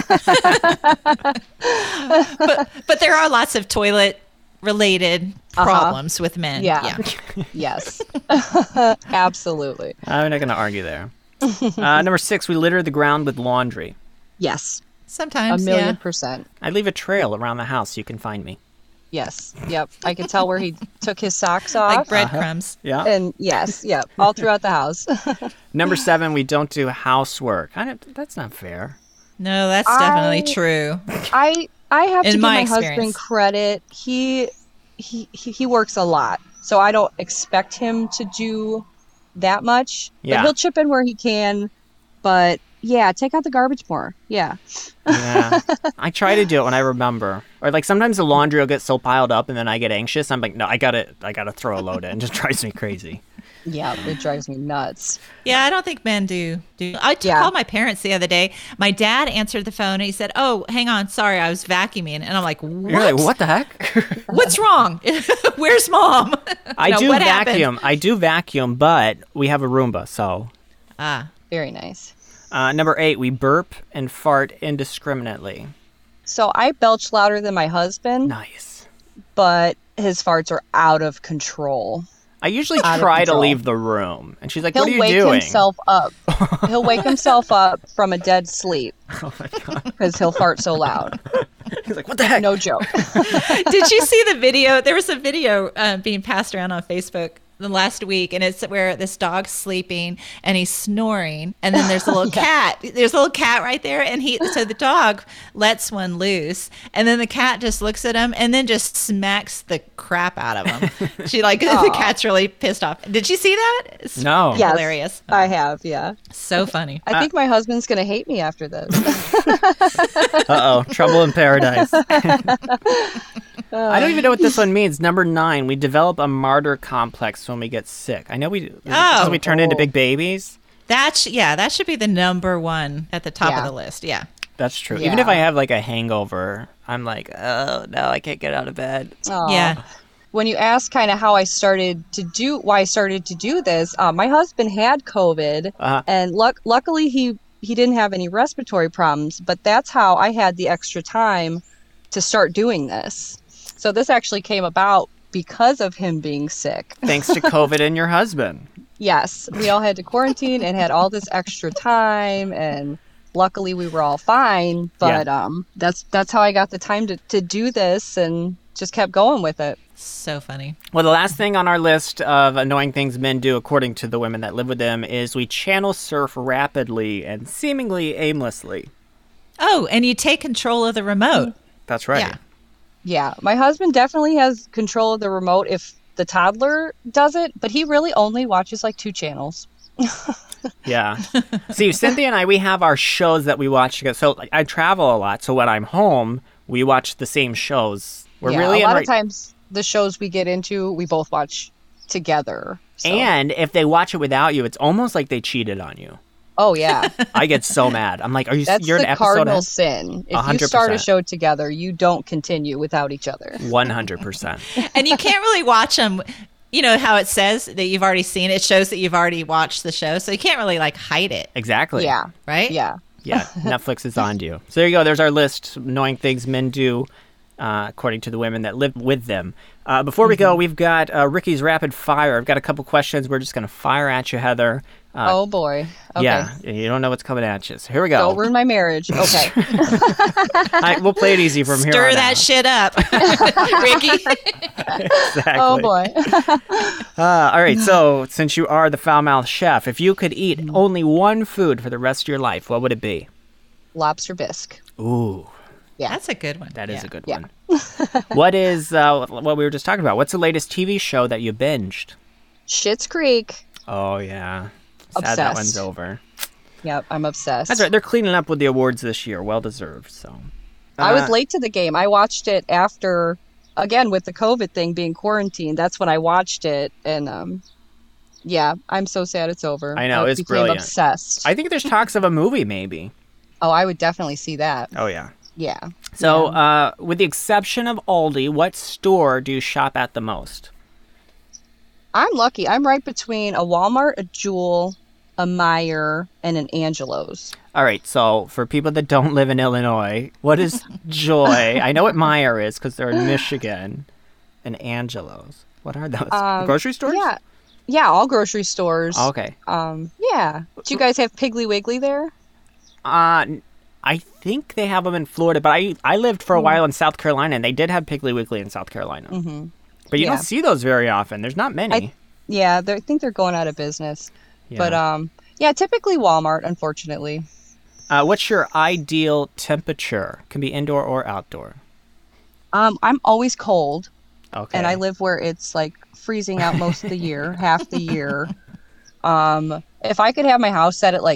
but there are lots of toilet related problems with men. Yeah. Yes. Absolutely. I'm not going to argue there. Number 6, we litter the ground with laundry. Yes. Sometimes, 1,000,000%. I leave a trail around the house so you can find me. Yes. Yep. I can tell where he took his socks yeah. off. Like breadcrumbs. Yeah. And yes, yep. All throughout the house. Number 7, we don't do housework. That's not fair. No, that's definitely true. I have to In give my my experience. husband credit. He works a lot, so I don't expect him to do that much. Yeah. But he'll chip in where he can. But yeah, take out the garbage more. Yeah. Yeah. I try to do it when I remember. Or like sometimes the laundry will get so piled up and then I get anxious. I'm like, no, I gotta throw a load in. It just drives me crazy. Yeah, it drives me nuts. Yeah, I don't think men do. I Yeah. called my parents the other day. My dad answered the phone and he said, "Oh, hang on, sorry, I was vacuuming." And I'm like, "What? You're like, what the heck? What's wrong? Where's mom?" I No, do what happened? vacuum. I do vacuum, but we have a Roomba, so. Ah, Very nice. Number 8, we burp and fart indiscriminately. So I belch louder than my husband, Nice. but his farts are out of control. I usually Out of try to control. leave the room. And she's like, He'll what are you wake doing? himself up. He'll wake himself up from a dead sleep Oh my God. because he'll fart so loud. He's like, what the heck? No joke. did you see the video? There was a video being passed around on Facebook the last week, and it's where this dog's sleeping and he's snoring, and then there's a little cat. There's a little cat right there, and so the dog lets one loose, and then the cat just looks at him and then just smacks the crap out of him. The cat's really pissed off. Did you see that? It's No. Yes, hilarious. I have, yeah. So funny. I think my husband's going to hate me after this. Uh-oh. Trouble in paradise. I don't even know what this one means. Number 9, we develop a martyr complex when we get sick. I know we do. Because we turn into big babies. That should be the number one at the top of Yeah. the list. Yeah. That's true. Yeah. Even if I have like a hangover, I'm like, oh, no, I can't get out of bed. Aw. Yeah. When you ask kind of why I started to do this, my husband had COVID, and luckily he didn't have any respiratory problems. But that's how I had the extra time to start doing this. So this actually came about because of him being sick. Thanks to COVID and your husband. Yes, we all had to quarantine and had all this extra time, and luckily we were all fine. But that's how I got the time to do this, and just kept going with it. So funny. Well, the last thing on our list of annoying things men do, according to the women that live with them, is we channel surf rapidly and seemingly aimlessly. Oh, and you take control of the remote. That's right. Yeah. Yeah, my husband definitely has control of the remote if the toddler does it, but he really only watches like 2 channels. Yeah. See, Cynthia and I, we have our shows that we watch together. So like, I travel a lot. So when I'm home, we watch the same shows. We're Yeah, really a lot in of times the shows we get into, we both watch together. So. And if they watch it without you, it's almost like they cheated on you. Oh yeah, I get so mad. I'm like, that's you're an the episode cardinal ahead? sin. If you start a 100%. show together, you don't continue without each other. 100%. And you can't really watch them. You know how it says that you've already seen it. It shows that you've already watched the show. So you can't really like hide it. Exactly. Yeah, Right? yeah. Yeah, Netflix is on you. So there you go. There's our list. Annoying things men do according to the women that lived with them. Before we go, we've got Ricky's Rapid Fire. I've got a couple questions. We're just going to fire at you, Heather. Oh, boy. Okay. Yeah, you don't know what's coming at you. So here we go. Don't ruin my marriage. Okay. We'll play it easy from here Stir on that out. shit up, Ricky. Exactly. Oh, boy. All right, so since you are the foul-mouthed chef, if you could eat only one food for the rest of your life, what would it be? Lobster bisque. Ooh, That's a good one. that is a good Yeah. one. What is what we were just talking about? What's the latest TV show that you binged? Schitt's Creek. Oh, yeah. Sad that Obsessed. one's over. Yep, I'm obsessed. That's right. They're cleaning up with the awards this year. Well-deserved, so. I was late to the game. I watched it after, again, with the COVID thing being quarantined. That's when I watched it. And, yeah, I'm so sad it's over. I know, I it's became brilliant. obsessed. I think there's talks of a movie, maybe. Oh, I would definitely see that. Oh, yeah. Yeah. So, with the exception of Aldi, what store do you shop at the most? I'm lucky. I'm right between a Walmart, a Jewel, a Meijer, and an Angelo's. All right, so for people that don't live in Illinois, what is Joy? I know what Meijer is because they're in Michigan. And Angelo's. What are those? Grocery stores? Yeah. Yeah, all grocery stores. Oh, okay. Yeah. Do you guys have Piggly Wiggly there? I think they have them in Florida, but I lived for a while in South Carolina, and they did have Piggly Wiggly in South Carolina. Mm-hmm. But you don't see those very often. There's not many. I think they're going out of business. Yeah. But, yeah, typically Walmart, unfortunately. What's your ideal temperature? Can be indoor or outdoor. I'm always cold. Okay. And I live where it's like freezing out most of the year, half the year. If I could have my house set at like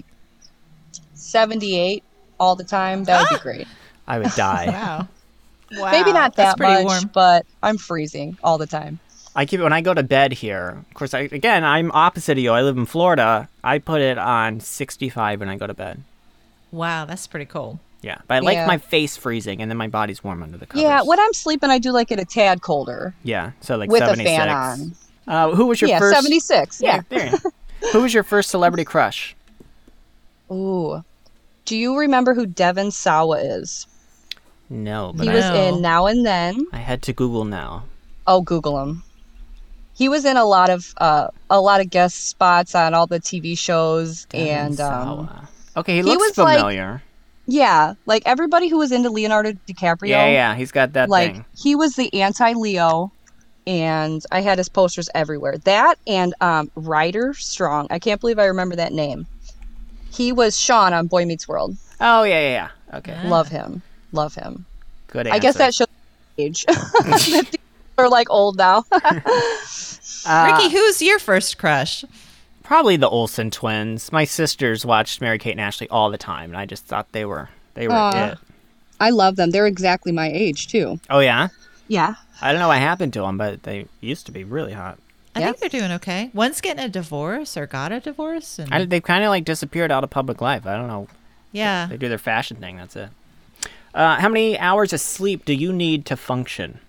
78 all the time, that would be great. I would die. Wow. Wow. Maybe not That's that pretty much, warm. but I'm freezing all the time. I keep it when I go to bed here. Of course, I'm opposite of you. I live in Florida. I put it on 65 when I go to bed. Wow, that's pretty cool. Yeah, but I like Yeah. my face freezing, and then my body's warm under the covers. Yeah, when I'm sleeping, I do like it a tad colder Yeah, so like with 76. a fan on. Who was your Yeah, first? 76. Yeah, there you go. Who was your first celebrity crush? Ooh. Do you remember who Devin Sawa is? No, but He I, was in Now and Then. I had to Google now. Oh, Google him. He was in a lot of guest spots on all the TV shows, and Sawa. Okay, he he looks was like- familiar. yeah, like everybody who was into Leonardo DiCaprio. Yeah, he's got that like thing. he was the anti-Leo, and I had his posters everywhere. That and Ryder Strong. I can't believe I remember that name. He was Sean on Boy Meets World. Oh yeah. Okay, Love him. good answer. I guess that shows age. They're like old now. Ricky, who's your first crush? Probably the Olsen twins. My sisters watched Mary-Kate and Ashley all the time, and I just thought they were it. I love them. They're exactly my age too. Oh yeah? Yeah. I don't know what happened to them, but they used to be really hot. I think they're doing okay. One's getting a divorce or got a divorce. And They've kind of like disappeared out of public life. I don't know. yeah. They do their fashion thing. That's it. How many hours of sleep do you need to function?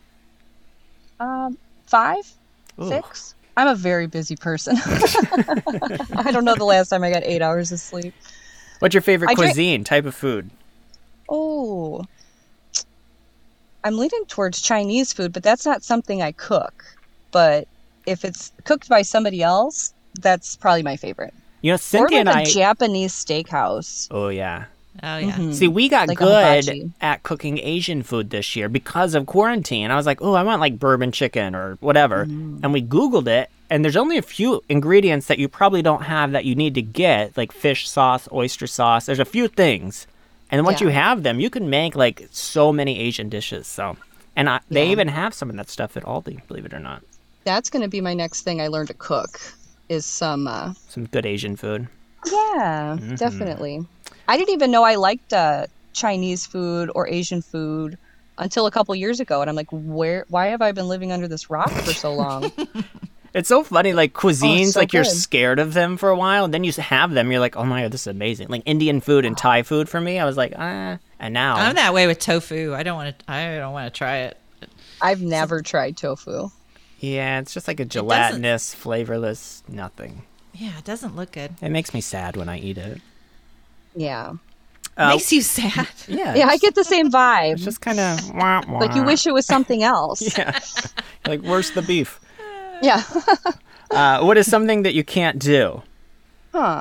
5, Ooh. 6. I'm a very busy person. I don't know the last time I got 8 hours of sleep. What's your favorite I drink- cuisine, type of food? Oh, I'm leaning towards Chinese food, but that's not something I cook. But if it's cooked by somebody else, that's probably my favorite. You know, Or Cynthia like and a I. Japanese steakhouse. Oh yeah. Oh yeah. Mhm. See, we got Like a good hibachi. at cooking Asian food this year because of quarantine. I was like, oh, I want like bourbon chicken or whatever. And we Googled it, and there's only a few ingredients that you probably don't have that you need to get, like fish sauce, oyster sauce. There's a few things. And then once Yeah. you have them, you can make like so many Asian dishes. So, and they even have some of that stuff at Aldi, believe it or not. That's going to be my next thing I learn to cook is some, Some good Asian food. yeah, Mm-hmm. definitely. I didn't even know I liked Chinese food or Asian food until a couple years ago. And I'm like, why have I been living under this rock for so long? It's so funny, like cuisines, so like you're good. scared of them for a while, and then you have them, you're like, oh my god, this is amazing. Like Indian food and Thai food for me, I was like, and now I'm that way with tofu. I don't want to try it. I've never tried tofu. yeah, it's just like a doesn't- gelatinous, flavorless nothing. Yeah, it doesn't look good. It makes me sad when I eat it. Yeah. Makes you sad. Yeah. Yeah, I get the same vibe. It's just kind of Like you wish it was something else. Yeah. Like, where's the beef? Yeah. What is something that you can't do? The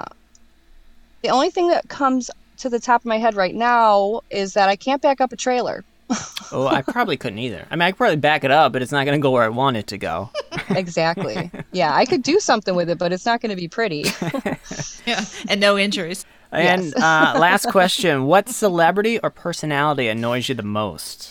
only thing that comes to the top of my head right now is that I can't back up a trailer. Oh, I probably couldn't either. I mean, I could probably back it up, but it's not going to go where I want it to go. Exactly. Yeah, I could do something with it, but it's not going to be pretty. Yeah, and no injuries. And last question. What celebrity or personality annoys you the most?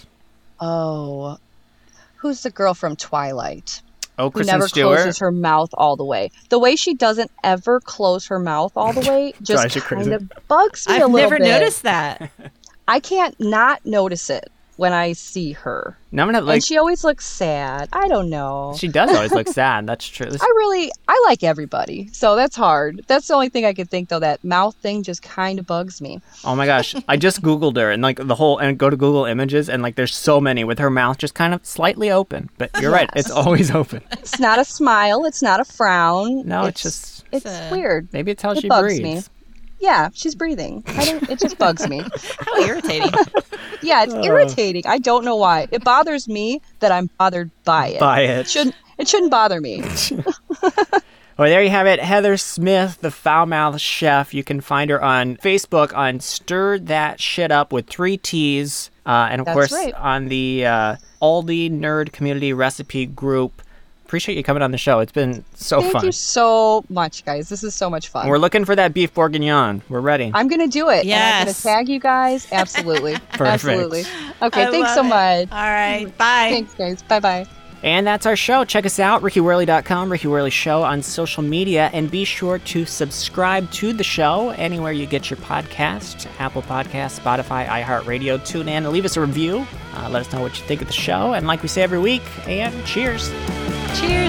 Oh, who's the girl from Twilight? Oh, Who Kristen never Stewart? closes her mouth all the way. The way she doesn't ever close her mouth all the way just Drives you kind crazy. of bugs me a I've little never bit. noticed that. I can't not notice it when I see her. Now I'm gonna And she always looks sad. I don't know. She does always look sad. That's true. I like everybody, so that's hard. That's the only thing I could think, though. That mouth thing just kind of bugs me. Oh my gosh. I just Googled her and like and go to Google Images and like there's so many with her mouth just kind of slightly open. But you're right. It's always open. It's not a smile. It's not a frown. No, it's weird. Maybe it's how It she bugs breathes. me. Yeah, she's breathing. It just bugs me. How irritating. Yeah, it's irritating. I don't know why. It bothers me that I'm bothered by it. It shouldn't bother me. Well, there you have it. Heather Smith, the Foul-Mouthed Chef. You can find her on Facebook on Stir That Shit Up with 3 T's. And of That's course right. on the Aldi Nerd Community Recipe Group. Appreciate you coming on the show. It's been so fun. Thank you so much, guys. This is so much fun. And we're looking for that beef bourguignon. We're ready. I'm going to do it. Yes. And I'm going to tag you guys. Absolutely. Perfect. Absolutely. Okay, I thanks love so it. much. All right. Bye. Thanks, guys. Bye-bye. And that's our show. Check us out, RickyWorley.com, Ricky Worley Show on social media. And be sure to subscribe to the show anywhere you get your podcast, Apple Podcasts, Spotify, iHeartRadio. Tune in and leave us a review. Let us know what you think of the show. And like we say every week, and cheers. Cheers.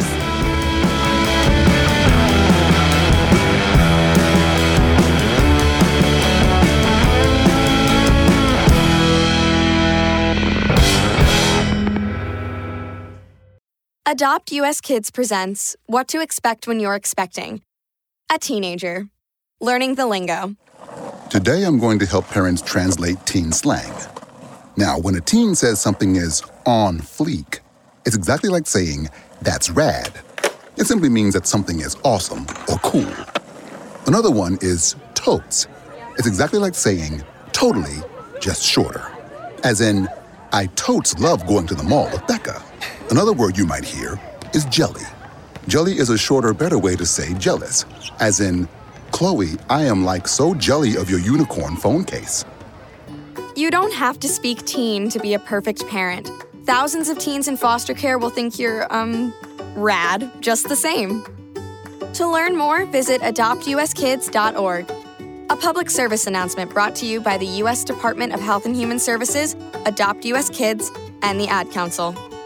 Adopt US Kids presents What to Expect When You're Expecting. A teenager. Learning the lingo. Today I'm going to help parents translate teen slang. Now, when a teen says something is on fleek, it's exactly like saying, that's rad. It simply means that something is awesome or cool. Another one is totes. It's exactly like saying, totally, just shorter. As in, I totes love going to the mall with Becca. Another word you might hear is jelly. Jelly is a shorter, better way to say jealous. As in, Chloe, I am like so jelly of your unicorn phone case. You don't have to speak teen to be a perfect parent. Thousands of teens in foster care will think you're, rad, just the same. To learn more, visit adoptuskids.org. A public service announcement brought to you by the U.S. Department of Health and Human Services, Adopt U.S. Kids, and the Ad Council.